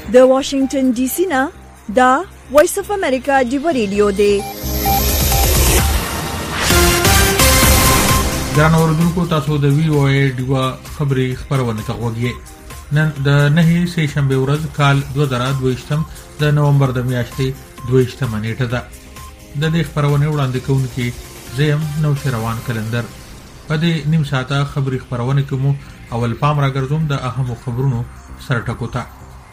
د واشنگټن ډي سي نه دا وایس اف امریکا دی ریډیو دی. ګران اوردونکو، تاسو د وی او ای ډیوا خبري خبرونه ته غوږی. نن د 9 سه شنبه ورځ کال 2022 د نومبر د میاشتې 22 نیټه ده. د دې خبرونه وړاندې کوونکی زم نو شروان کلندر. په دې نیم ساعته خبري خبرونه کوم اول پام راګرځوم د اهم خبرونو سره ټکو ته.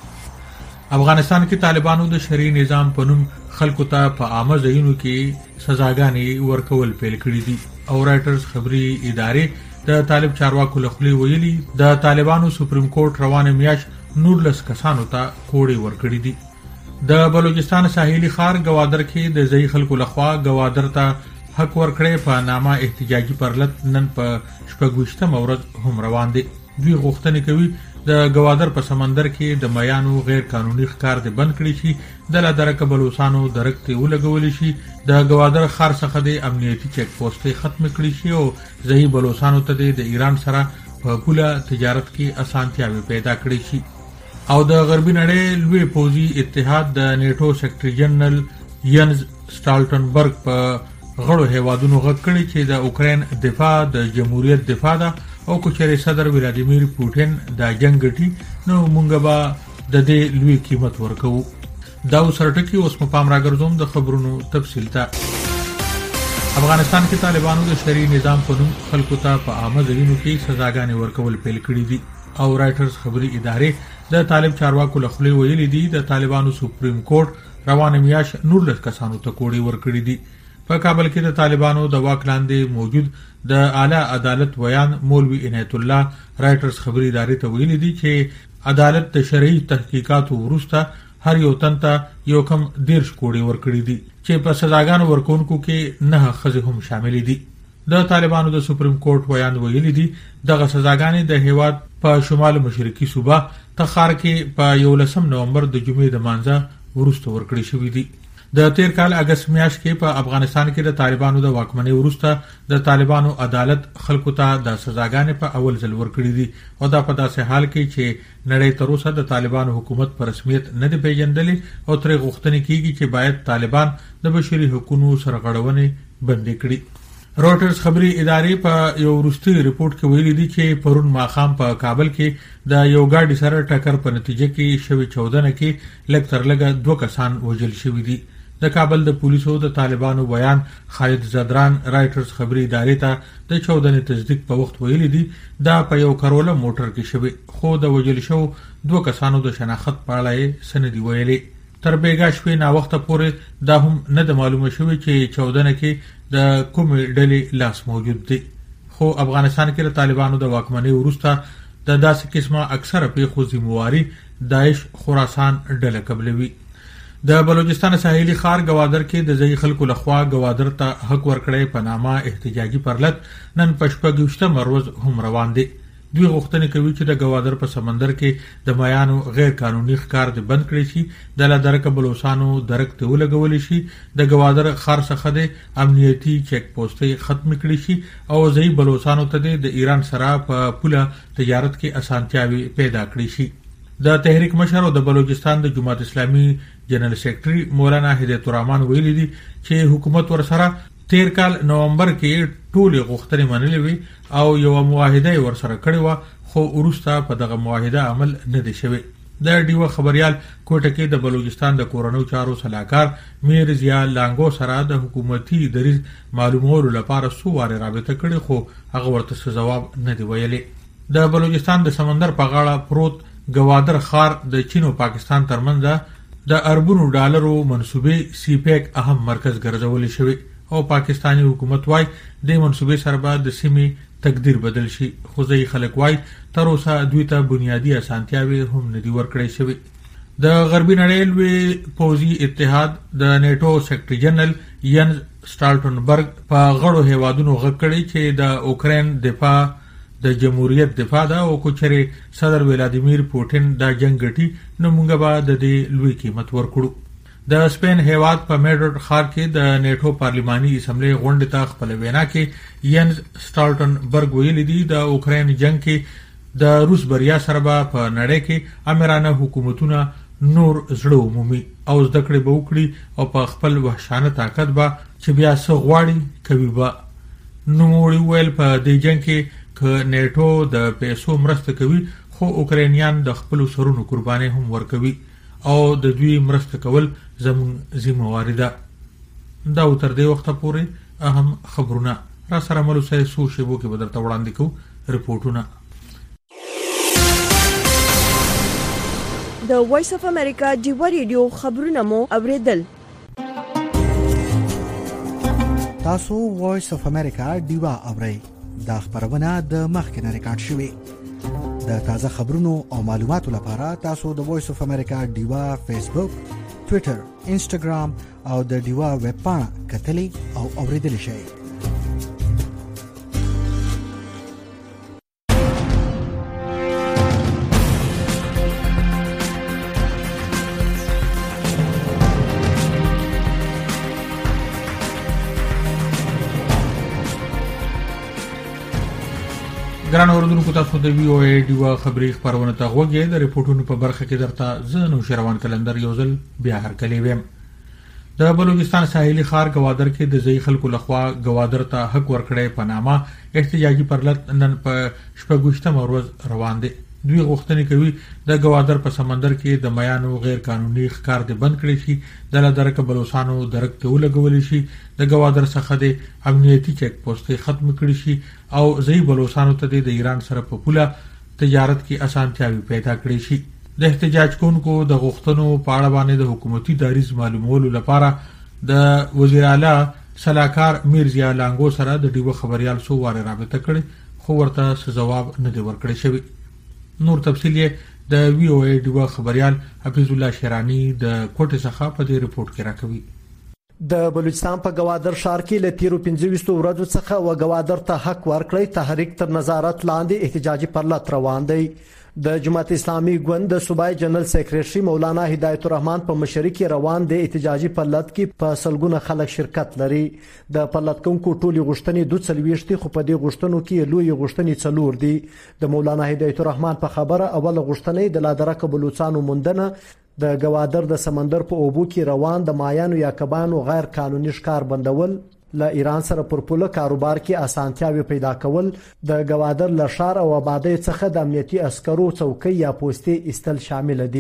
افغانستان کې طالبانو د شرعي نظام په نوم خلکو ته په عامه ځایونو کې سزاګانې ورکول پیل کړي دي او رائټرز خبري ادارې د طالب چارواکو له خولې ویلي د طالبانو سپریم کورټ روانه میاشت 19 کسانو ته کوړې ورکړي دي. د بلوچستان ساحلي ښار گوادر کې د ځای خلکو لخوا گوادر ته حق ورکړې په نامه احتجاجي پرلط نن په 28 ورځ هم روان دي. دوی غوښتنه کوي د گوادر په سمندر کې د میانو غیر قانوني ښکار د بند کړي شي، د لادرکه بلوچستانو درکته ولګول شي، د گوادر ښار څخه د امنیتي چیک پوسټ ختم کړي شي او ځای بلوچستانو ته د ایران سره په پوله تجارت کې اسانتیاوي پیدا کړي شي. او د غربي نړۍ لوی پوځي اتحاد د نیټو سیکریټری جنرال ینز سټالټنبرګ په غړو هیوادونو غږ کړی چې د اوکرين دفاع د جمهوریت دفاع ده او کوچري صدر ولادیمیر پوتین دا جنگ ګټي نو مونږ به د دې لوی قیمت ورکو. دا وسرټکی اوس په پام راګرځوم د خبرونو تفصیل ته. افغانستان کې طالبانو د شرعي نظام په نوم خلکو ته په عامه ځایونو کې سزاګانې ورکول پیل کړي دي او رائټرز خبري ادارې د طالب چارواکو له خولې ویلي دي د طالبانو سپریم کورټ روانه میاشت 19 کسانو ته کوړې ورکړي دي. په کابل کې د طالبانو د واک لاندې موجود د اعلی عدالت ویان مولوی عنایت الله رائټرز خبري ادارې ته ویلي دي چې عدالت د شرعي تحقیقاتو وروسته هر یو تنته یو کم 10 کوړې ورکړي دي چې په سزاګانو ورکونکو کې 9 خزه هم شامل دي. د طالبانو د سپریم کورټ ویان ویلي دي دغه سزاګانې د هیواد په شمال مشرقي صوبه تخار کې په 11 نومبر د جمعې د مانځه وروسته ورکړي شوې دي. د تیر کال اگست میاشت کې په افغانستان کې د طالبانو د واکمنۍ وروسته د طالبانو عدالت خلکو ته د سزاګانې په اول ځل ورکړي دي او دا په داسې حال کې چې نړۍ تر اوسه د طالبانو حکومت په رسمیت نه دی پیژندلې او تر غوښتنې کیږي چې باید طالبان د بشري حقوقو سرغړونې بند کړي. روټرز خبري ادارې په یو وروستي ریپورت کې ویلي دي چې پرون ماخام په کابل کې د یو ګاډي سره ټکر په نتیجه کې شوی 14 کې لږ تر لږه 2 کسان وژل شوي دي. د کابل د پولیسو د طالبانو بیان خالد زدران رائټرز خبري ادارې ته د 14 تصدیق په وخت ویلي دي دا په یو کاروله موټر کې شوی، خو د وژل شو 2 کسانو د شناخت په اړه سندې ویلي. تر بیګا شوی نا وخت پورې دا هم نه د معلومه شوی چې 14 کې د کوم ډلې لاس موجود دی. خو افغانستان کې د طالبانو د واکمنۍ وروسته د داسې قسمه اکثره پیښو ذمہواری داعش خراسان ډله قبلوي. د بلوچستان ساحلي ښار گوادر کې د ځای خلکو لخوا گوادر ته حق ورکړې په نامه احتجاجي پرلط نن په 28 ورځ هم روان دي. دوی غوښتنه کوي چې د گوادر په سمندر کې د میانو غیر قانوني ښکار د بند کړي شي، د لادرکه بلوچستانو درکته ولګول شي، د گوادر ښار څخه د امنیتي چیک پوسټ ختم کړي شي او ځای بلوچستانو ته د ایران سره په پوله تجارت کې اسانتیاوي پیدا کړي شي. د تحریک مشر او د بلوچستان د جماعت اسلامي جنرال سیکریټری مولانا هدایت الرحمن ویلي دي چې حکومت ورسره تیر کال نومبر کې ټول غوښتنې منلې وي او یو معاهده ورسره کړې و، خو وروسته په دغه معاهده عمل نه دی شوی. د ډیو خبريال کوټه کې د بلوچستان د کورونو چارو صلاحکار میر ضیا لانګو سره د حکومتي دریځ معلومولو لپاره سو واره رابطه کړې خو هغه ورته جواب نه دی ویلي. د بلوچستان د سمندر په غاړه پروت گوادر ښار د چین او پاکستان ترمنځ د اربونو ډالرو منسوبې سی پیک اهم مرکز ګرځول شوی او پاکستانی حکومت وايي د منسوبې سره به د سیمې تقدیر بدل شي، خو ځای خلک وايي تر اوسه دوی ته بنیادی اسانتیاوي هم نه دي ورکړې شوی. د غربي نړۍ لوی پوځي اتحاد د نیټو سیکریټری جنرال ینز سټالټنبرګ په غړو هیوادونو غږ کړی چې د اوکرين دفاع د جمهوریت دفاع ده او کوچري صدر ولادیمیر پوتین دا جنگ ګټي نو موږ به د دې لوی قیمت ورکړو. د سپین هیواد په میډرډ ښار کې د نیټو پارلماني اسمبلی غونډې ته خپل وینا کې ینز سټالټنبرګ ویلي دي د اوکرين جنگ کې د روس بریا سره په نړۍ کې امرانه حکومتونه نور زړه عمومي او زده کړې به وکړي او په خپل وحشانه طاقت به چې بیا څه غواړي کوي به. نوموړي ویل په دې جنګ کې که نیټو د پیسو مرسته کوي خو اوکرانیان د خپل سرونو قرباني هم ورکوي او د دوی مرسته کول زموږ ذمہواری ده. دا تر دې وخته پورې اهم خبرونه را سره ملوسه سو شیبو کې بدرته وړاندې کوو رپورټونه. د وایس اف امریکا ډیوا ریډیو خبرونه مو اوریدل. تاسو وایس اف امریکا ډیوا اورئ. دا خبرونه د مخکنه ریکارډ شوې. د تازه خبرونو او معلوماتو لپاره تاسو د وایس اف امریکا ډیوا فیسبوک، ټوئیټر، انسټاګرام او د ډیوا ویب پاڼه کتلی او اوریدلی شئ. ګران اوردونکو، تاسو د وی او ای ډیوا خبری خبرونه ته غوږی د ریپورتونو په برخه کې درته زه نو شروان کلندر یو ځل بیا هرکلی ویم. د بلوچستان ساحلي ښار گوادر کې د ځای خلکو لخوا گوادر ته حق ورکړی په نامه احتجاجي پرلط نن په شپږشتمه ورځ روان دي. دوی غوښتنه کوي د گوادر په سمندر کې د میانو غیر قانوني ښکار د بند کړي شي، د لادرک بلوچستانو درک ته ولګول شي، د گوادر څخه د امنیتي چیک پوسټ ختم کړي شي او ځای بلوچستانو ته د ایران سره په پوله تجارت کې اسانتیاوي پیدا کړي شي. د احتجاج کوونکو د غوښتنو په اړه باندې د حکومتي دریځ معلومولو لپاره د وزیر اعلی صلاحکار میرزیا لانګو سره د ډیو خبريال سو واره رابطه کړي خو ورته جواب نه دی ورکړی شوی. نور تفصیل د وی او ای ډیو خبريال حفیظ الله شیرانی د کوټه څخه په دې رپورت کې راکوي. د بلوچستان په گوادر ښار کې له تیرو 15 ورځو څخه و گوادر ته حق ورکړی تحریک تر نظارت لاندې احتجاجي پرلط روان دی. د جماعت اسلامي ګوند د صوبای جنرال سیکریټري مولانا هدایت الرحمن په مشرۍ کې روان دی احتجاجي پرلط کې په سلګونه خلک شرکت لري. د پرلط کوونکو ټولي غوښتنې 22 خو په دې غوښتنو کې لوی غوښتنې 4 دي. د مولانا هدایت الرحمن په خبره اوله غوښتنې د لادرک بلوچستانو موندنه، د گوادر د سمندر په اوبو کې روان د مایانو یا کبانو غیر قانوني ښکار بندول، له ایران سره پر پوله کاروبار کې اسانتیاوي پیدا کول، د گوادر له ښار او آبادی څخه د امنیتي عسکرو څوکۍ یا پوستې استل شامل دي.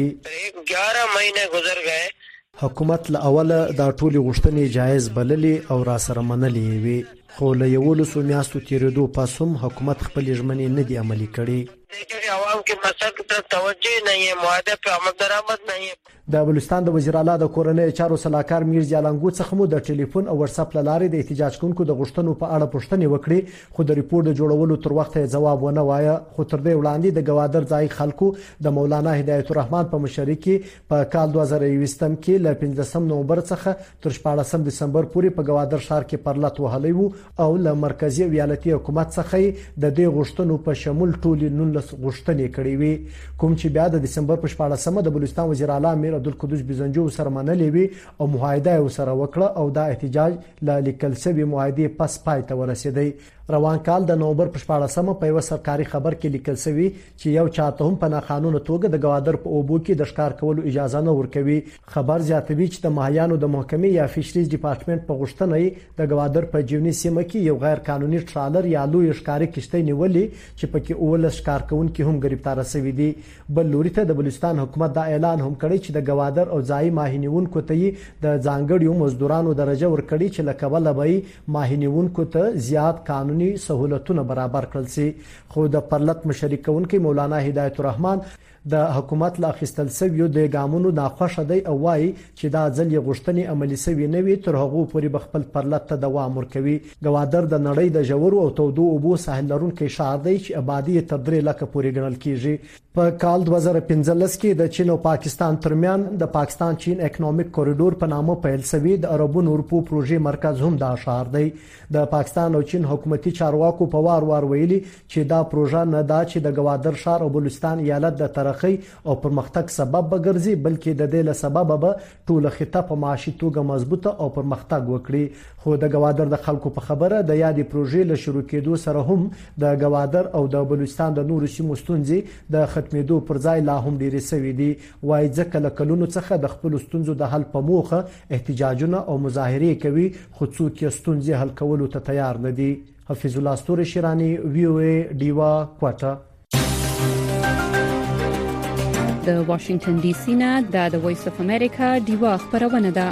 11 مہینے گزر گئے. حکومت له اوله د ټولي غوښتنې جایز بللې او را سره منلې وي، خو له یو لسو میاشتو تیریدو پس هم حکومت خپل ژمنې نه دي عملي کړې. عوام کے مسئلے کی طرف توجہ نہیں ہے، معاہدے پہ عمل درآمد نہیں ہے. د بلوچستان د وزیر اعلی د کورنۍ چارو صلاحکار میرزیا لانګو څخه مو د ټلیفون او واتس اپ لارې د احتجاج کوونکو د غوښتنو په اړه پوښتنې وکړې، خو د ریپورت د جوړولو تر وخته جواب ونه وایه. خو تر دې وړاندې د گوادر ځای خلکو د مولانا هدایت الرحمن په مشرۍ کې په کال 2020 کې له 15 نومبر څخه تر 14 دسمبر پورې په گوادر ښار کې پرلط وهلی وو او له مرکزی ویالتي حکومت څخه د دې غوښتنو په شمول ټولي 19 غوښتنې کړې وي، کوم چې بیا د دسمبر په 14 د بلوچستان وزیر اعلی امیر عبدالقدوس بزنجو سره منلې وي او معاهده سره وکړه او دا احتجاج له لیکل شوی معاهده پس پای ته ورسېدی. روان کال د نومبر په 14 په یو سرکاري خبر کې لیکل شوی چې یو چاته هم په ناقانونه توګه د گوادر په اوبو کې د ښکار کولو اجازه نه ورکوي. خبر زیاتوي چې د ماهیانو د محکمې یا فشریز ډپارټمنټ په غوښتنه د گوادر په جیونی سیمه کې یو غیر قانوني ټرالر یا لوی ښکاري کشتۍ نیولې چې پکې اول ښکار کوونکي هم گرفتار شوي دي. بل لوري ته د بلوچستان حکومت دا اعلان هم کړی چې د گوادر او ځای ماهینیونکو ته د ځانګړیو مزدورانو درجه ورکړي چې لکبل به ماهینیونکو ته زیات قانوني سہولتونه برابر کړل شي. خو د پرلط مشري کوونکی مولانا هدایت الرحمن د حکومت لا اخیستل شویو د ګامونو ناخوښه دی او وایي چې دا ځل یې غوښتنې عملي شوي نه وي تر هغو پورې به خپل پرلط ته دوام ورکوي. گوادر د نړۍ د ژورو او تودو اوبو ساحل لرونکی ښار دی چې آبادي تر 3 لکه پورې ګڼل کیږي. په کال 2015 کې د چین او پاکستان ترمنځ د پاکستان چین اکونومیک کوریډور په نامه پیل شوی د عربو اروپا پروژې مرکز هم دا ښار دی. د پاکستان او چین حکومتي چارواکو په وار ویلي چې دا پروژه نه دا چې د گوادر ښار او بلوچستان ایالت د ترقی ترقۍ او پرمختګ سبب بګرځي، بلکې د دې له سبب به ټول خطه په معاشي توګه مضبوطه او پرمختګ وکړي. خو د گوادر د خلکو په خبره د یادې پروژې له شروع کېدو سره هم د گوادر او د بلوچستان د نورو سیمو ستونزې د ختمېدو پر ځای لا هم ډېرې سوي دي. وایي ځکه له کلونو څخه د خپلو ستونزو د حل په موخه احتجاجونه او مظاهرې کوي، خو څوک یې ستونزې حل کولو ته تیار نه دي. حفیظ الله ستوري شیرانی، VOA ډیوا کوټه. د واشنگټن ډي سي نه د وایس اف امریکا ډیوا خبرونه ده.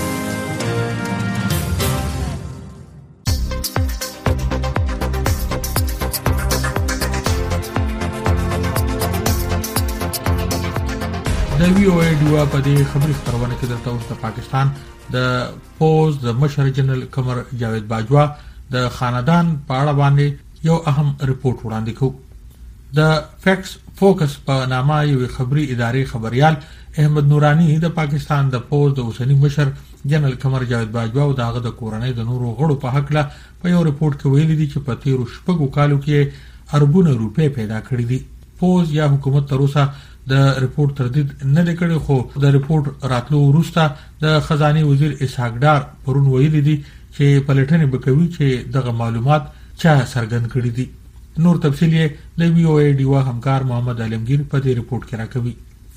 د VOA ډیوا په دې خبري خبرونه کې درته اوس د پاکستان د پوز د مشر جنرال قمر جاوید باجوا د خاندان په اړه باندې یو اهم ریپورت وړاندې کوي. د فیکټس فوکس په نامه یو خبري ادارې خبريال احمد نورانی د پاکستان د پوز د اوسنی مشر جنرال قمر جاوید باجوا او دغه د کورنۍ د نورو غړو په حق له په یو ریپورت کې ویلي دي چې په تیرو شپږو کالو کې اربونه روپے پیدا کړې دي. پوز یا حکومت تر اوسه د ریپورت تردید نه کړي، خو د ریپورت راتلو وروسته د خزانه وزیر اسحاق ډار پرون ویلي دي چې پلټنې وکوي چې دغه معلومات چا سرګند کړي دي. نور تفصیل یې د VOA ډیوا همکار محمد علمگیر په دې ریپورت کې راکوي.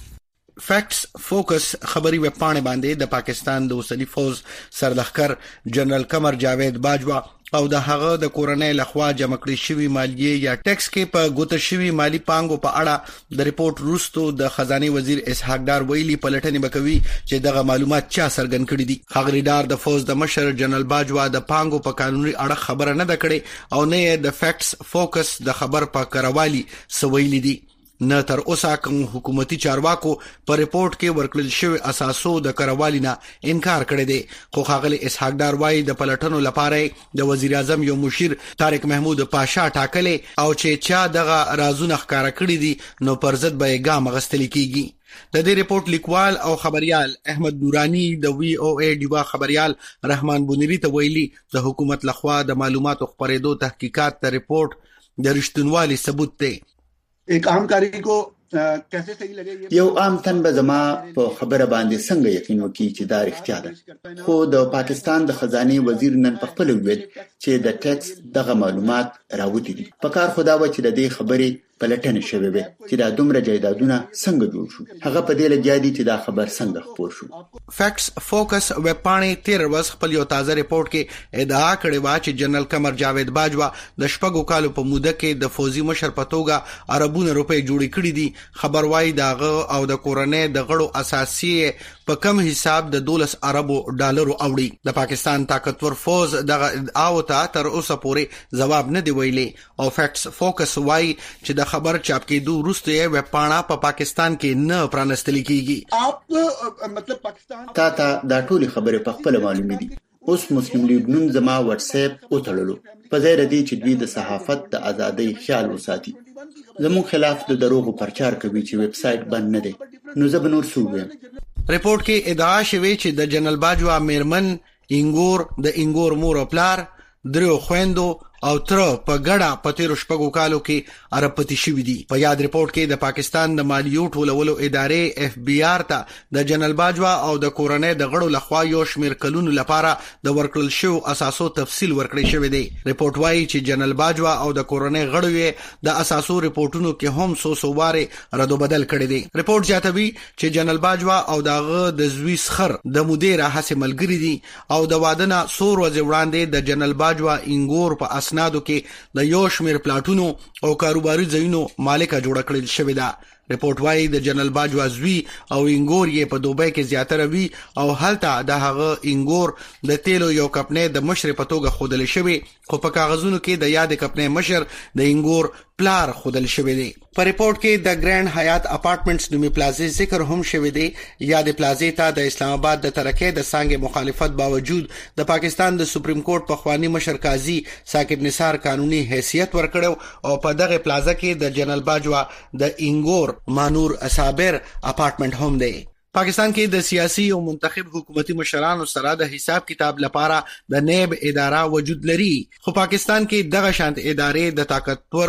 فیکټس فوکس خبري ویب پاڼې باندې د پاکستان د اوسنی فوز سرلښکر جنرال قمر جاوید باجوا او د هغه د کورنۍ لخوا جمع کړې شوی مالیه یا ټیکس کې په ګوته شوی مالی پانګو په اړه د ریپورت وروسته د خزانه وزیر اسحاق ډار ویلي پلټنې وکوي چې دغه معلومات چا سرګند کړي دي. خغری ډار د فوز د مشر جنرال باجوا د پانګو په قانوني اړه خبره نه ده کړې او نه د فیکټس فوکس د خبر په کروالي سویلي دي. نه تر اوسه کوم حکومتي چارواکو په ریپورت کې ورکړل شوی اساسو د کروالی نه انکار کړی دی. خو خاغلی اسحاق ډار وايي د پلټنو لپاره د وزیر اعظم یو مشیر طارق محمود پاشا ټاکلې او چې چا دغه رازونه ښکارا کړی دي نو پر ضد به ګام غستل کیږي. د دې ریپورت لیکوال او خبريال احمد نورانی د VOA ډیوا خبريال رحمان بونری ته ویلي د حکومت لخوا د معلوماتو خبرېدو تحقیقات د ریپورت د رښتینوالي ثبوت دی. एक आम कारी को कैसे सही लगे یو عام تن به زما په خبره باندې څنګه یقین وکړي چې دا رښتیا ده. خو د پاکستان د خزانه وزیر نن په خپل ویل چې د ټیکس دغه معلومات راوتی دي. په کار خدا و چې د دې خبرې پلټنه شوه وي چې دا دومره جایدادونه څنګه جوړ شو. هغه په دې لګیا دي چې دا خبر څنګه خپور شو. فیکټس فوکس ویب پاڼې 13 ورځ خپل یو تازه ریپورت کې ادعا کړې و چې جنرال قمر جاوید باجوا د شپږو کالو په موده کې د فوزي مشر په توګه اربونه روپے جوړې کړې دي. خبر وايي داغه او د کورنۍ د غړو اساسي په کم حساب د 12 اربو ډالرو اوړي. د پاکستان طاقتور فوز دغه ادعاو ته تر اوسه پورې جواب نه دی ویلي او فیکټس فوکس وايي چې د خبر چاپ کېدو وروسته یې ویب پاڼه په پاکستان کې نه پرانستل کیږي. आप मतलब पाकिस्तान تا دا ټول خبره په خپل معلومه دي. اوس مسلم لیگ نن زما واتس اپ او تړلو په ځای ردی چې دوی د صحافت د ازادۍ خیال وساتي. زموږ خلاف د دروغو پرچار کوي چې ویب سټ بند نه دي. نو زه به نور سووم. ریپورت کې ادعا شوی چې د جنرال باجوا میرمن انګور د انګور مور او پلار درو خويندو او تر په ګډه په تیر شپږو کالو کې ارپتی شوې دي. په یاد ریپورت کې د پاکستان د مالیو ټولولو ادارې FBR ته د جنرال باجوا او د کورنۍ د غړو لخوا یو شمیر کلونو لپاره د ورکړل شو اساسو تفصیل ورکړی شوی دی. ریپورت وايي چې جنرال باجوا او د کورنۍ غړو د اساسو ریپورتونو کې هم سو واره رد بدل کړی دی. ریپورت زیاتوي چې جنرال باجوا او دغه د زوی سخر د مدیر حسن ملګری دي او د وادنه سور ورځ وړاندې د جنرال باجوا انګور په اسنادو کې د یو شمیر پلاټونو او کاروباري ځایونو مالکه جوړ کړل شوې ده. ریپورت وايي د جنرال باجوا زوی او انګور یې په دوبۍ کې زیاتره وی او هلته د هغه انګور د تیلو یو کمپنۍ د مشر په توګه خودل شوی، خو په کاغذونو کې د یاد کمپنۍ مشر د انګور پلار خودل شوی دی. په ریپورت کې د ګرانډ حیات اپارټمنټس نومي پلازې ذکر هم شوی دی. یاد پلازې ته د اسلام آباد د ترکه د څنګه مخالفت باوجود د پاکستان د سپریم کورټ په خوانی مشر قاضي ثاقب نثار قانوني حیثیت ورکړو او په دغه پلازه کې د جنرال باجوا د انګور مانور اصابر اپارټمنټ هم دی. پاکستان کې د سیاسي او منتخب حکومتي مشرانو سره د حساب کتاب لپاره د نیب اداره وجود لري، خو پاکستان کې دغه شانت ادارې د طاقتور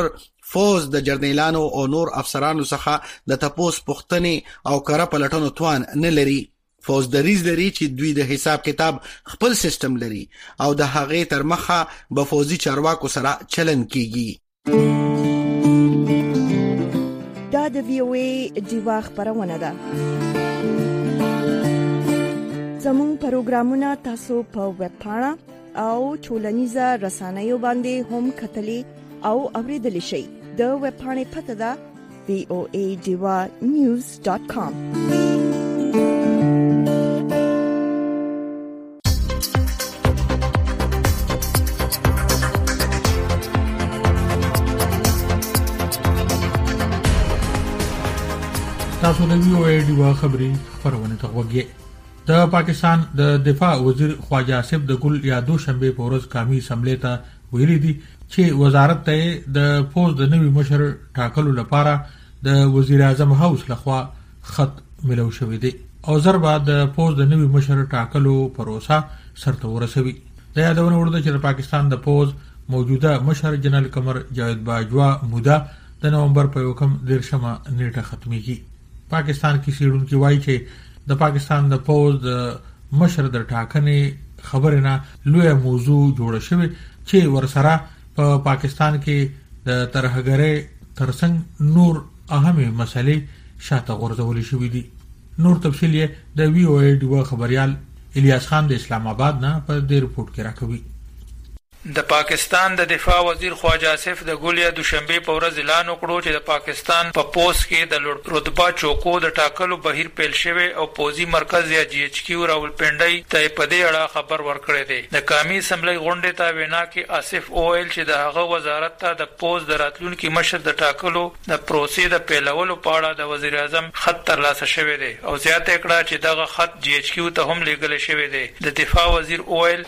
فوز د جرنیلانو او نور افسرانو څخه د تپوس پوښتنې او کړه پلټنو توان نه لري. فوز دریز لري چې دوی د حساب کتاب خپل سیستم لري او د هغې تر مخه به فوزي چارواکو سره چلن کیږي. دا د VOA ډیوا خبرونه ده. زموږ پروګرامونه تاسو په ویب پاڼه او ټولنیزه رسنیو باندې هم کتلی او اوریدلی شئ. د ویب پاڼې پته ده voadivanews.com. تاسو د VOA ډیوا خبري خبرونه ته وګورئ. د پاکستان د دفاع وزیر خواجه آصف د ګل یا دوشنبه په ورځ قومي اسمبلی ته ویلي دي چې وزارت ته د پوز د نوي مشر ټاکلو لپاره د وزیر اعظم هاوس لخوا خط ملو شوی دی او ضربه د پوز د نوي مشر ټاکلو پروسه سرته ورسوي. د یادونه ورده چې د پاکستان د پوز موجوده مشر جنرال قمر جاوید باجوا موده د نومبر په 10 نیټه ختميږي. پاکستان کې سیډونکو وایي چې د پاکستان د پوز د مشر د ټاکنې خبره نه لوی موضوع جوړ شوی چې ورسره په پاکستان کې د ترهګرۍ ترڅنګ نور اهمه مسلې شاته غورځول شوې دي. نور تفصیل یې د VOA ډیوا خبريال الیاس خان د اسلام آباد نه په دې رپورت کې راکوي. د پاکستان د دفاع وزیر خواجه آصف د ګولیا دوشنبه په ورځ اعلان وکړو چې د پاکستان په پوس کې د رتبه چوکو د ټاکلو بهیر پیل شوی او پوزي مرکز یا GHQ راولپنډي ته په دې اړه خبر ورکړی دی. د قومي اسمبلی غونډې ته وینا کې آصف اویل چې د هغه وزارت ته د پوز د راتلونکي مشر د ټاکلو د پروسې د پیلولو په اړه د وزیر اعظم خط ترلاسه شوی دی او زیاته کړه چې دغه خط GHQ ته هم لیږل شوی دی. د دفاع وزیر اویل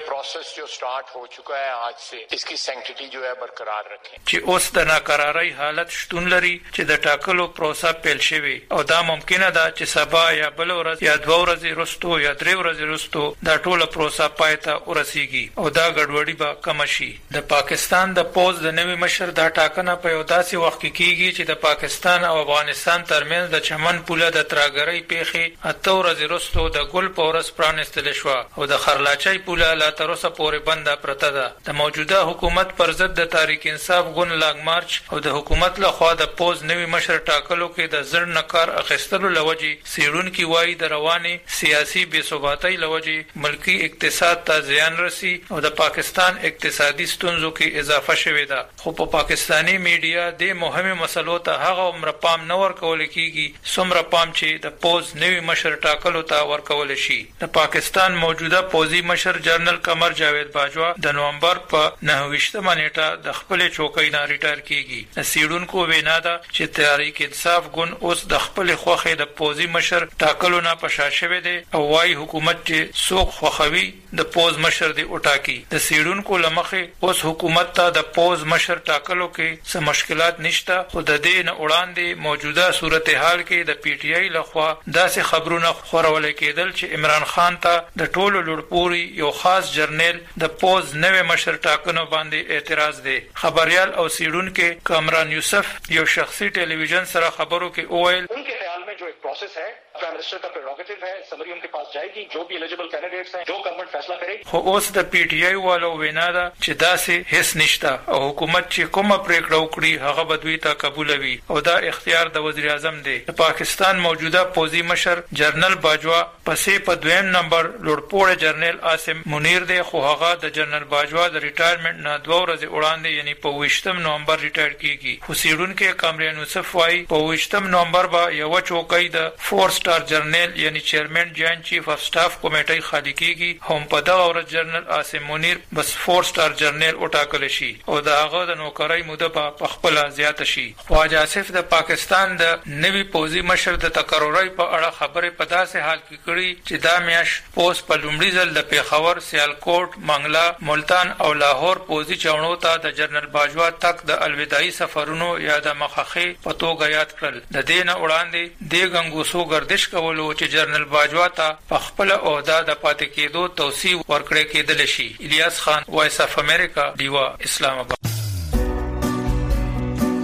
आज से इसकी सैंक्टिटी जो है बरकरार रखें چې اوس د ناقراری حالت شتون لري چې د ټاکلو پروسه پیل شوی او دا ممکنه ده چې سبا یا بل ورځ یا 2 ورځې وروسته یا 3 ورځې وروسته دا ټوله پروسه پای ته ورسیږي او دا ګډوډي به کم شي. د پاکستان د پوز د نوي مشر دا ټاکنه په یو داسې وخت کې کیږي چې د پاکستان او افغانستان ترمنځ د چمن پوله د تراګرۍ پیخي 8 ورځې وروسته د ګل پورس پرانستل شو او د خرلاچۍ پوله لا تر اوسه پورې بنده پرته ده. د موجوده حکومت پر ضد د تحریک انصاف ګوند لانګ مارچ او د حکومت لخوا د پوز نوي مشر ټاکلو کې د زړ نکار اخیستلو لوجي سیډونکو وایي د رواني سیاسي بې ثباتۍ لوجي ملکی اقتصاد ته زیان رسي او د پاکستان اقتصادي ستونزو کې اضافه شوې ده. خو په پاکستانی میډیا د مهمه مسلو ته هغه عمر پام نه ورکول کیږي څومره پام چې د پوز نوي مشر ټاکلو ته ورکول شي. د پاکستان موجوده پوزي مشر جنرال قمر جاوید باجوا د نومبر په 29 نیټه د خپل چوکۍ نه ریټایر کیږي. د سیډونکو وینا ده چې تحریک انصاف ګوند اوس د خپل خوخه د پوزي مشر ټاکلو نه پښاشوي دي او وايي حکومت چې څوک خوخوي د پوز مشر دی اوټاکی. د سیډونکو لمخه اوس حکومت ته د پوز مشر ټاکلو کې څه مشکلات نشته خو د دې نه وړاندې موجوده صورتحال کې د PTI لخوا داسې خبرونه خورول کېدل چې عمران خان ته د ټولو لړپوري یو خاص جرنیل د پوز نوې مشر ټاکنو باندې اعتراض دی. خبريال او سیډونکو کامران یوسف یو شخصي ټلویزیون سره خبرو کې اویل उनके ख्याल में जो एक प्रोसेस है प्राइम मिनिस्टर का प्रेरोगेटिव है समरी उनके पास जाएगी जो भी एलिजिबल कैंडिडेट्स हैं जो गवर्नमेंट फैसला करेगी. خو اوس د PTI والو وینا ده چې داسې هیڅ نشته او حکومت چې کومه پریکړه وکړي هغه بدوي ته قبولوي او دا اختیار د وزیر اعظم دی. د پاکستان موجوده پوزي مشر جنرال باجوا پسې په 2 نمبر لوړپوړ جنرال عاصم منیر دی خو هغه د جنرال باجوا د ریټایرمنټ نه 2 ورځې وړاندې یعنی په 28 نومبر ریټایر کیږي. خو سیډونکو کامران یوسف وايي په 28 نومبر به یو چوکۍ د 4 سٹار جنرال یعنی چیرمن جوائنٹ چیف اف سٹاف کمیټي خالی کیږي. هم په دغه ورځ جنرال عاصم منیر بس 4 سٹار جنرال وټاکل شي او د هغه د نوکرۍ موده په خپل زیات شي. خواجه آصف د پاکستان د نوي پوزي مشر د تقرری په اړه خبره په داسې حال کې کړي چې دا میاش پوز په لومړي ځل د پیښور، سیالکوټ، منګلا، ملتان او لاهور پوزي چاونو ته د جنرال باجوا تک د الوداعي سفرونو یا د مخخي په توګه یاد کړل. د دین وړاندې د غنګوسو گردش کولو چې جنرال باجوا ته په خپل عہده د پاتې کېدو توصیه ورکړې کېدل شي. الیاس خان، وایس اف امریکا، دیوا، اسلام آباد.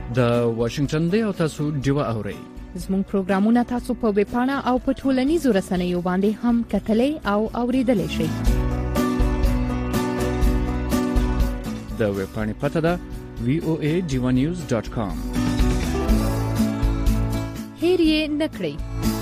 د واشنگټن دی او تاسو ډیوا اورئ. زموږ پروګرامونه تاسو په ویب پاڼه او په ټولنیزو رسنیو باندې هم کتلای او اوریدلای شئ. د ویب پاڼې پته ده voadivanews.com. هیر یې نکړئ.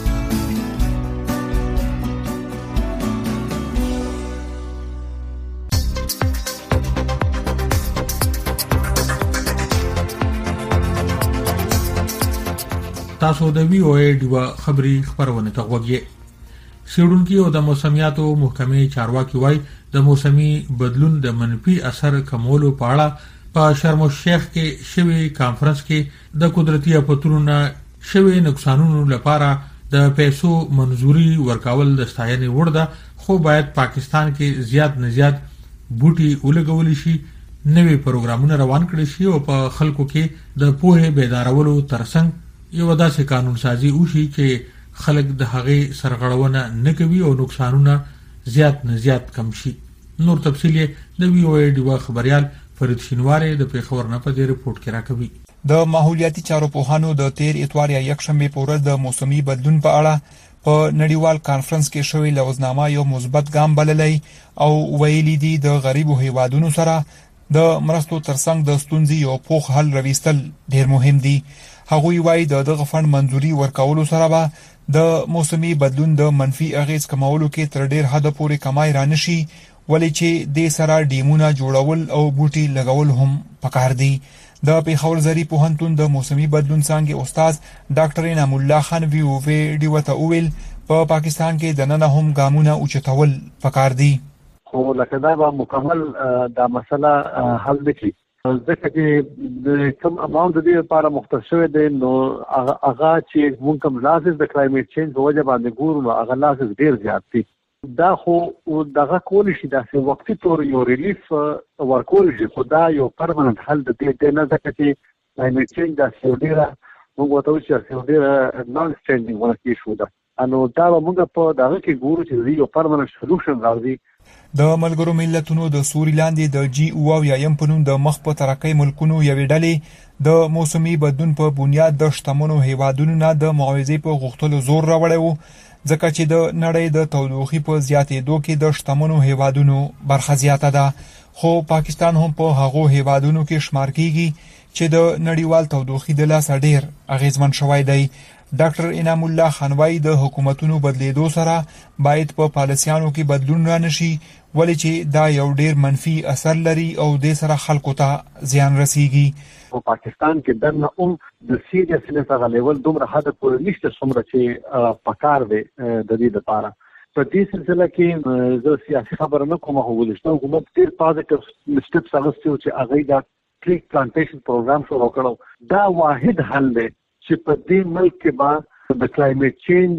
تاسو د وی او ای ډیوا خبری خبرونه ته وګورئ. سیډونکو او د موسمیاتو محکمې چارواکي وای د موسمي بدلون د منفي اثر کمولو په اړه په شرم الشیخ کې شوی کانفرنس کې د قدرتي اپتونو شوی نقصانونو لپاره د پیسو منزوري ورکول د ستاینې وړ ده، خو باید پاکستان کې زیات نه زیات بوټي ولګول شي، نوي پروګرامونه روان کړي شي او په خلکو کې د پوهه بیدارولو ترڅنګ یو داسې قانون سازي وشي چې خلک د هغې سرغړونه نه کوي او نقصانونه زیات نه زیات کم شي. نور تفصیل د وی او ای ډیوا خبريال فرید شینواری د پیښور نه په دې رپورت کې راکوي. د ماحولیاتي چارو پوهانو د 13 اتوار یا یکشنبه په ورځ د موسمي بدلون په اړه په نړیوال کانفرنس کې شوی لوزنامه یو مثبت ګام بللی او ویلي دي د غریبو هیوادونو سره د مرستو ترڅنګ د ستونزې یو پوخ حل راوستل ډیر مهم دي. هغوی وایي دغه فند منزوري ورکولو سره به د موسمي بدلون د منفي اغیز کمولو کې تر ډیر حد پورې کمای رانشي، ولې چې د سره ډیمونه جوړول او بوټي لګول هم پکار دي. د پیښور زری پوهنتون د موسمي بدلون څانګې استاد ډاکټر انعام الله خان وی او وی ډیوته اویل په پاکستان کې د نن هم ګامونه اوچتول پکار دي، خو لکه دا به مکمل دا مسله حل نکړي. ځکه چې د کم اماونت د دې لپاره مختص شوی دی، نو هغه چې موږ کوم لاسز د کلایمیټ چینج په وجه باندې ګورو نو هغه لاسز ډیر زیات دي. دا خو دغه کولی شي داسې وقتي طور یو ریلیف ورکول شي، خو دا یو پرمننت حل د دې نه، ځکه چې کلایمیټ چینج داسې ډیره موږ ورته وایو چې ډیره نان سټینډینګ ونه کیشو ده، نو دا به موږ په دغه کې ګورو چې یو پرمننت سولوشن راځي. د ملګرو ملتونو د سوري لاندې د جی او یا په نوم د مخ په ترقۍ ملکونو یوې ډلې د موسمي بدلون په بنیاد د شتمنو هیوادونو نه د معاوضې په غوښتلو زور راوړی و، ځکه چې د نړۍ د تودوخې په زیاتېدو کې د شتمنو هیوادونو برخه زیاته ده، خو پاکستان هم په هغو هیوادونو کې شمار کیږي چې د نړیوال تودوخې د لاسه ډیر اغیزمن شوی دی. ډاکټر انعام الله خان وايي د حکومتونو بدلیدو سره باید په پالیسیانو کې بدلون رانشي، ولې چې دا یو ډیر منفي اثر لري او د سره خلکو ته زیان رسیږي. په پاکستان کې دنه د سیریسنس هغه لیول دومره حد پورې نشته څومره چې پکار دی د دې لپاره. په دې سلسله کې زه سیاسي خبره نه کوم، خو ولسمه حکومت ډیر پازیټیو سټپس اخیستي چې هغه دا ټری پلانټیشن پروګرام شروع کړو. دا واحد حل دی چې په دې ملک کې به د کلایمیټ چینج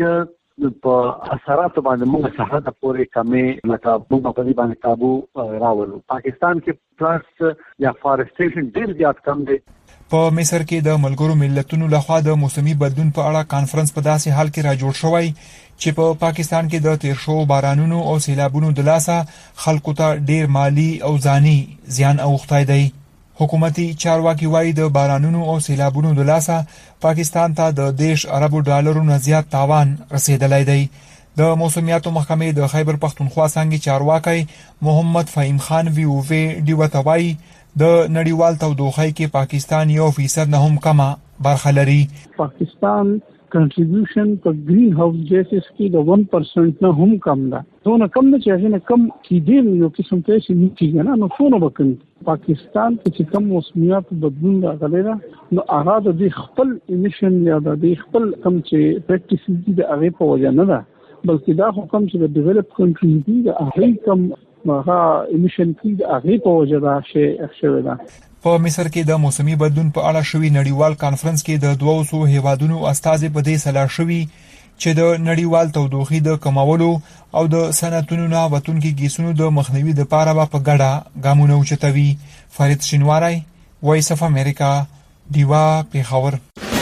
په اثراتو باندې موږ سره د پورې کمې لکه موږ په دې باندې قابو راولو. پاکستان کې پلانټس یا فارسټیشن ډیر زیات کم دی. په مصر کې د ملګرو ملتونو لخوا د موسمي بدلون په اړه کانفرنس په داسې حال کې را جوړ شوی چې په پاکستان کې د تیر شو بارانونو او سیلابونو د لاسه خلکو ته ډیر مالی او ځاني زیان اوښتی دی. حکومتي چارواکي وایي د بارانونو او سیلابونو د لاسه پاکستان ته د 10 اربو ډالرو نه زیات تاوان رسیدلی دی. د موسمیاتو محکمې د خیبر پختونخوا څنګه چارواکي محمد فهیم خان وی او وی ډیوته وایي د نړیوال تودوخې کې پاکستان 1% نه هم کمه برخه لري. پاکستان کنټریبیوشن په گرین هاوس ګیسز کې د 1% نه هم کم ده. څونه کم نه چې هغه کم کیدل یو قسم ته شي نه کیږي نه، نو څونه وکړي. پاکستان کې کم موسمیات بدلون راغلی ده، نو هغه د خپل امیشن یا د خپل کم چې پریکټیسز دي د هغه په وجه نه ده، بلکې دا حکم چې د ډیولپ کنټریز دي د هغه کم هغه امیشن کې د هغه په وجه دا شی شوی ده. په مصر کې د موسمي بدلون په اړه شوی نړیوال کانفرنس کې د 200 هیوادونو استازي په دې سلا شوی چې د نړیوال تودوخې د کمولو او د صنعتونو نه وتونکي ګیسونو د مخنیوي لپاره په ګډه ګامونه اوچتوي. فرید شینواری، وایس اف امریکا، دیوا، پیښور.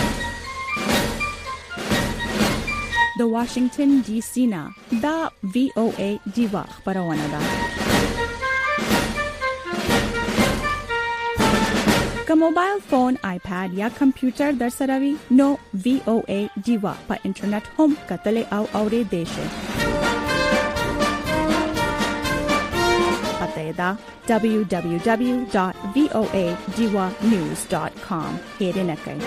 د واشنگټن ډي سي نه دا وی او ای دیوا خبرونه ده. که موبایل فون، آیپاد یا کمپیوټر در سره وي نو VOA ډیوا په انټرنیټ هم کتلی او اوریدلی شئ. پته دا www.voadiwanews.com هیرینه کړئ.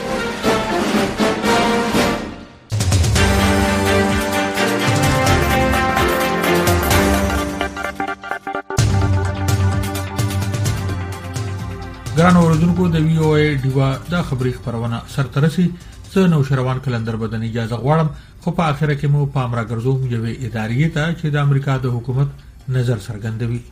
ګران اوردونکو د VOA ډیوا د خبري خبرونه سرترسي زه نو شروان کلندر بدن اجازه غواړم خو په اخره کې مو پام راګرځوم یوې ادارې ته چې د امریکا د حکومت نظر څرګندوي.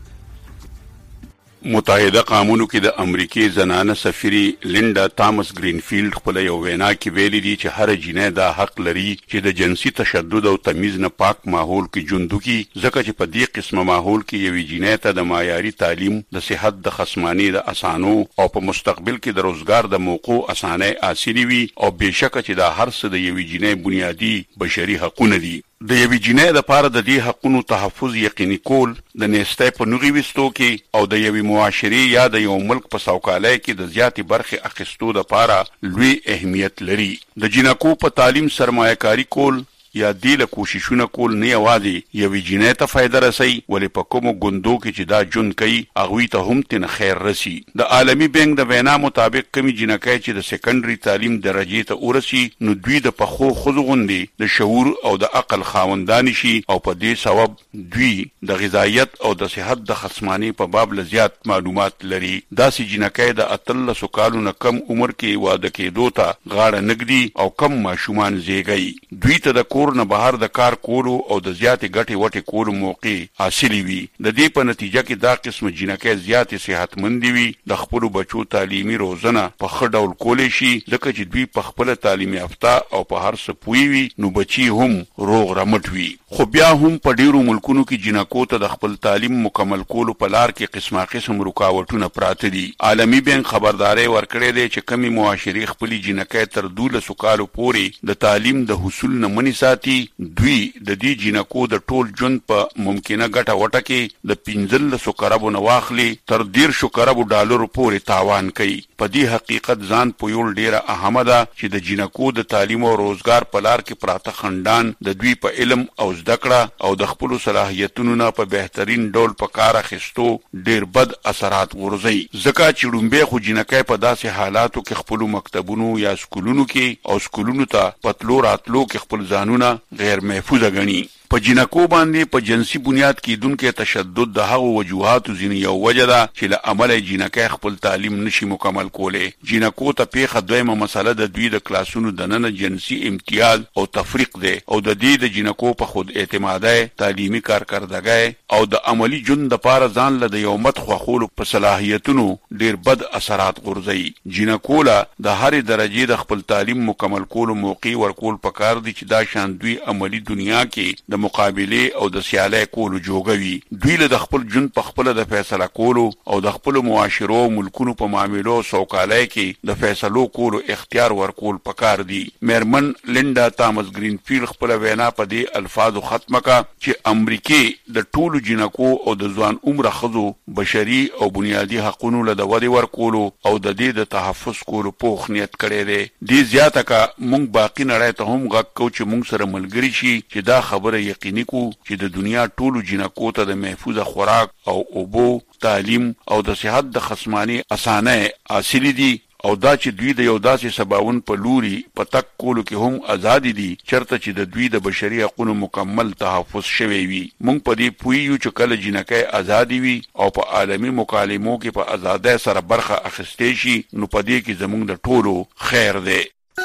متحده قانونو کې د امریکای زنانه سفیري لینډا تامس گرینفیلد خپل یو وینا کې ویلي دي چې هر جنې دا حق لري چې د جنسي تشدد او تمیز نه پاک ماحول کې ژوند وکړي، ځکه چې په دې قسمه ماحول کې یوې جنې ته د معیاري تعلیم، د صحت، د خصماني، د اسانو او په مستقبل کې د روزګار د موقع اسانه حاصلې وي او بهشکه چې دا هر څه د یوې جنې بنیادی بشري حقونه دي. د یوې جنې لپاره د دې حقونو تحفظ یقیني کول د نېستۍ په نوغي وستو کې او د یوې معاشري یا د یو ملک په سوکالۍ کې د زیاتې برخې اخیستو لپاره لوی اهمیت لري. د جنکو په تعلیم سرمایه‌کاري کول یا دیله کوششونه کول نه یوازې یوې جنې ته فایده رسي، ولې په کومو ګوندو کې چې دا ژوند کوي هغوی ته هم تن خیر رسي. د عالمي بانک د وینا مطابق کمی جنکۍ چې د سیکنډري تعلیم درجې ته ورسي نو دوی د پخو خزو غوندي د شعور او د عقل خاوندان شي او په دې سبب دوی د غذایت او د صحت د خصماني په باب لزیات معلومات لري. داسې جنکۍ د 13 کالو نه کم عمر کې واده کېدو ته غاړه نګدي او کم ماشومان زیږي. دوی ته د کور نه بهر د کار کولو او د زیاتې ګټې وټې کولو موقع حاصلې وي. د دې په نتیجه کې دا قسم جنکۍ زیاتې صحتمند وي، د خپل بچو تعلیمي روزنه په ښه ډول کولی شي، ځکه چې دوی په خپل تعلیم یافته او په هر څه پوهې وي نو بچي هم روغ رمټ وي. خو بیا هم په ډیرو ملکونو کې جنکو ته د خپل تعلیم مکمل کولو په لار کې قسمه قسم رکاوټونه پراته دي. عالمي بانک خبرداري ورکړې ده چې کمی معاشري خپل جنکۍ تر 12 کالو پورې د تعلیم د حصول نه منې ساتي، دوی د دې جنکو د ټول ژوند په ممکنه ګټه وټه کې د 15 کربو نه واخلي تر 10 کربو ډالر پورې تاوان کوي. په دې حقیقت ځان پویول ډیره اهمه ده چې د جنکو د تعلیم او روزګار په لار کې پراته خندان د دوی په علم او زده کړه او د خپل صلاحیتونو نه په بهترین ډول په کار اخیستو ډیر بد اثرات ورځي. ځکه چې ډومبه خو جنکۍ په داسې حالاتو کې خپل مکتبونو یا سکولونو کې او سکولونو ته پتلو راتلو کې خپل ځانونه غیر محفوظ غني. په جنکو باندې په جنسي بنیاد کې دونکو تشدد د هغو وجوهاتو ځینې یو وجه ده چې له امله جنکۍ خپل تعلیم نشي مکمل کولی. جنکو ته پیښه دویمه مسله د دوی د کلاسونو دننه جنسي امتیاز او تفریق دی او د دې د جنکو په خود اعتمادۍ، تعلیمي کارکردګۍ او د عملی ژوند لپاره ځان له د یو مت خوښولو په صلاحیتونو ډیر بد اثرات غورځوي. جنکو له د هرې درجې د خپل تعلیم مکمل کولو موقع ورکول پکار دي چې دا شان دوی عملی دنیا کې د مقابله او د سیالۍ کولو جوګوي. دوی له د خپل ژوند په خپل د فیصله کولو او د خپل معاشرو ملکونو په معاملو سوکالۍ کې د فیصلو کولو اختیار ورکول پکار دي. میرمن لینډا تامس گرینفیلد خپل وینا په دې الفاظو ختمه کړه چې امریکای د ټولو جنکو او د ځوان عمر خزو بشري او بنیادی حقوقو له د ودی ورکولو او د دې د تحفظ کولو پوخ نیت کړی دی. دې زیاته کا مونږ باقی نړۍ ته هم غږ کو چې مونږ سره ملګری شي چې دا خبره یقیني کو چې د دنیا ټولو جنکو ته د محفوظه خوراک او اوبو، تعلیم او د صحت د خصماني اسانه حاصلې دي او دا چې دوی د یو داسې سباون په لوري په تک کولو کې هم آزادي دي چرته چې د دوی د بشري حقوقو مکمل تحفظ شوی وي. مونږ په دې پوهیږو چې کله جنکۍ آزادي وي او په عالمي مکالمو کې په آزادۍ سره برخه اخیستې شي نو په دې کې زموږ د ټولو خیر دی.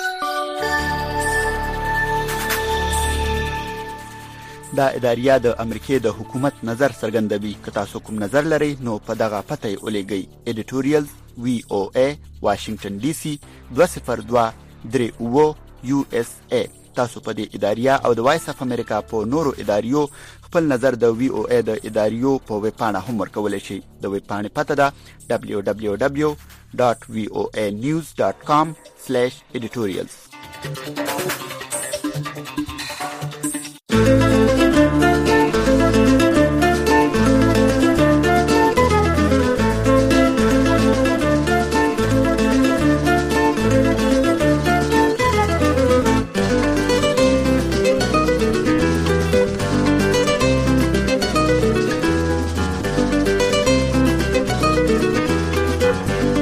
دا اداریه د امریکای د حکومت نظر څرګندوي. که تاسو کوم نظر لرئ نو په دغه پته یې ولیږئ. ایډیټوریال VOA واشنگټن DC 20238 USA. تاسو په دې اداریه او د وایس اف امریکا په نورو اداریو خپل نظر د VOA د اداریو په ویب پاڼه هم ورکولی شئ. د ویب پاڼې پته ده www.voanews.com/editorials.